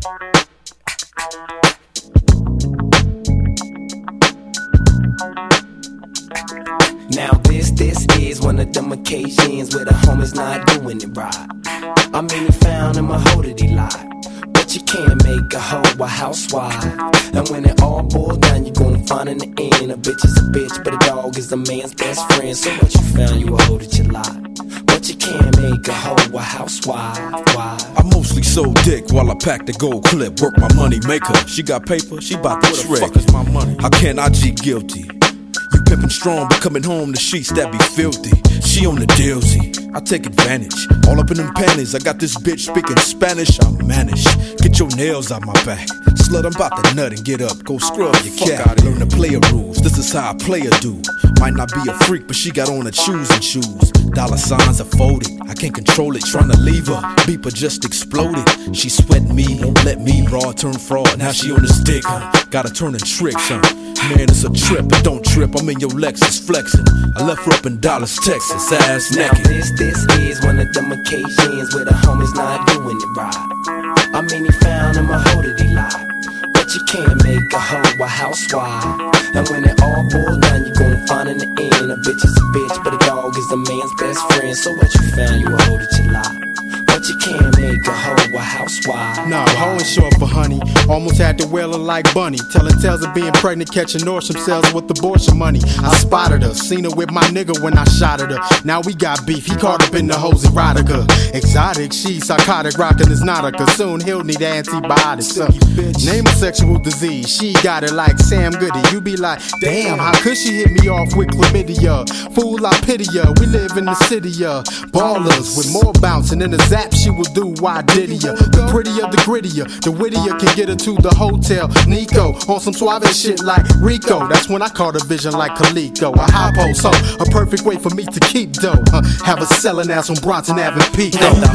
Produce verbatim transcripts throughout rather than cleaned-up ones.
Now this, this is one of them occasions where the homies not doing it right. I mean, he found him a hoe that he lied, but you can't make a hoe a housewife. And when it all boils down, you gonna find in the end a bitch is a bitch, but a dog is a man's best friend. So what you found, you a hoe that you lied, but you can't make a hoe a housewife. Why? I mostly sold dick while I packed the gold clip, work my money maker. She got paper, she bout to trick. Where the fuck is my money? How can I G guilty? You pimpin' strong, but coming home the sheets that be filthy. She on the dealsy, I take advantage. All up in them panties, I got this bitch speaking Spanish. I manage, get your nails out my back. Slut, I'm about to nut and get up, go scrub your cat. Learn the player rules, this is how a player do. Might not be a freak, but she got on her choosing shoes. Dollar signs are folded, I can't control it. Tryna leave her, beeper just exploded. She sweating me, won't let me, broad turn fraud. Now she on this dick, huh? Gotta turn and tricks, huh? Man, it's a trip, but don't trip, I'm in your Lexus flexing. I left her up in Dallas, Texas, ass naked. Now this, this is one of them occasions where the homies not doing it right. I mean, he found him a hoe that he lied, but you can't make a hoe a housewife. And when it all boils down, you gon' find in the end a bitch is a bitch, but a dog is a man's best friend. So what you found, you a hoe that you lied, but you can't make a hoe a housewife. Nah, hoe ain't short for honey. Almost had to whale her like Bunny. Telling tales of being pregnant, catching Nordstrom sales with abortion money. I spotted her, seen her with my nigga when I shot at her. Now we got beef, he caught up in the hose erotica. Exotic, she psychotic, rockin' his nautica. Soon he'll need antibiotics. So, name a sexual disease, she got it like Sam Goody. You be like, damn, how could she hit me off with chlamydia? Fool, I pity ya, we live in the city, ya. Ballers with more bouncing in the zap, she will do why did ya? The prettier, the grittier, the wittier can get her to the hotel. Nico, on some suave shit like Rico. That's when I caught a vision like Coleco. A high post hoe, a perfect way for me to keep dough. Uh, have a selling ass on Bronson Avenue Pico. At the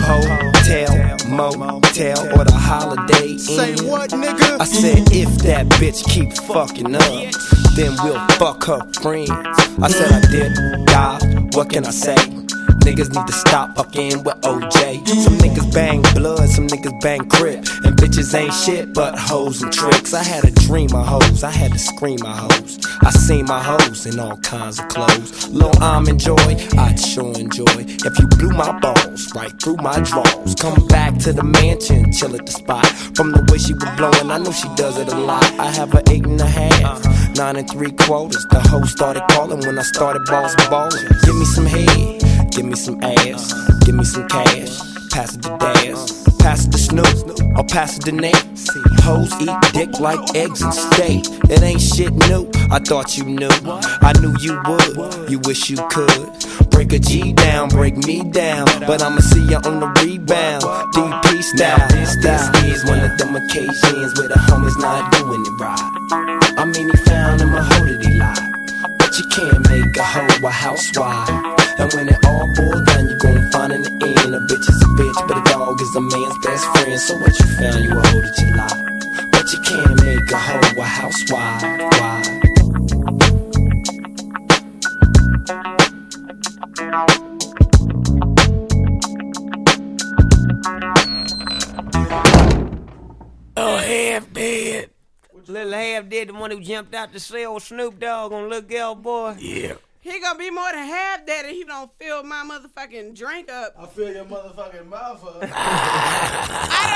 hotel, motel, or the Holiday Inn. Say what, nigga? I said if that bitch keep fucking up, then we'll fuck her friends. I said I did, God, what can I say? Niggas need to stop fucking with O J. Some niggas bang blood, some niggas bang crip, and bitches ain't shit but hoes and tricks. I had a dream of hoes, I had to scream my hoes. I seen my hoes in all kinds of clothes. Lil' I'm enjoy, I'd sure enjoy if you blew my balls right through my drawers. Come back to the mansion, chill at the spot. From the way she was blowing, I know she does it a lot. I have a eight and a half, nine and three quarters. The hoe started calling when I started balls balling. Give me some head, give me some ass, give me some cash, pass it to Daz, pass it to Snoop, or pass it to Nate. Hoes eat dick like eggs and steak. It ain't shit new, I thought you knew. I knew you would, you wish you could. Break a G down, break me down, but I'ma see you on the rebound. D P style. Now this, this is one of them occasions where the homies not doing it right. I mean, he found him a hoe that he lied, but you can't make a hoe a housewife. And when it all boils down, you gon' find in the end a bitch is a bitch, but a dog is a man's best friend. So what you found, you a hoe that you lie, but you can't make a hoe a housewife. Why? Oh, half dead. Little half dead, the one who jumped out to sell Snoop Dogg on Lil Gal Boy. Yeah. He gonna be more than half dead if he don't fill my motherfucking drink up. I fill your motherfucking mouth up. I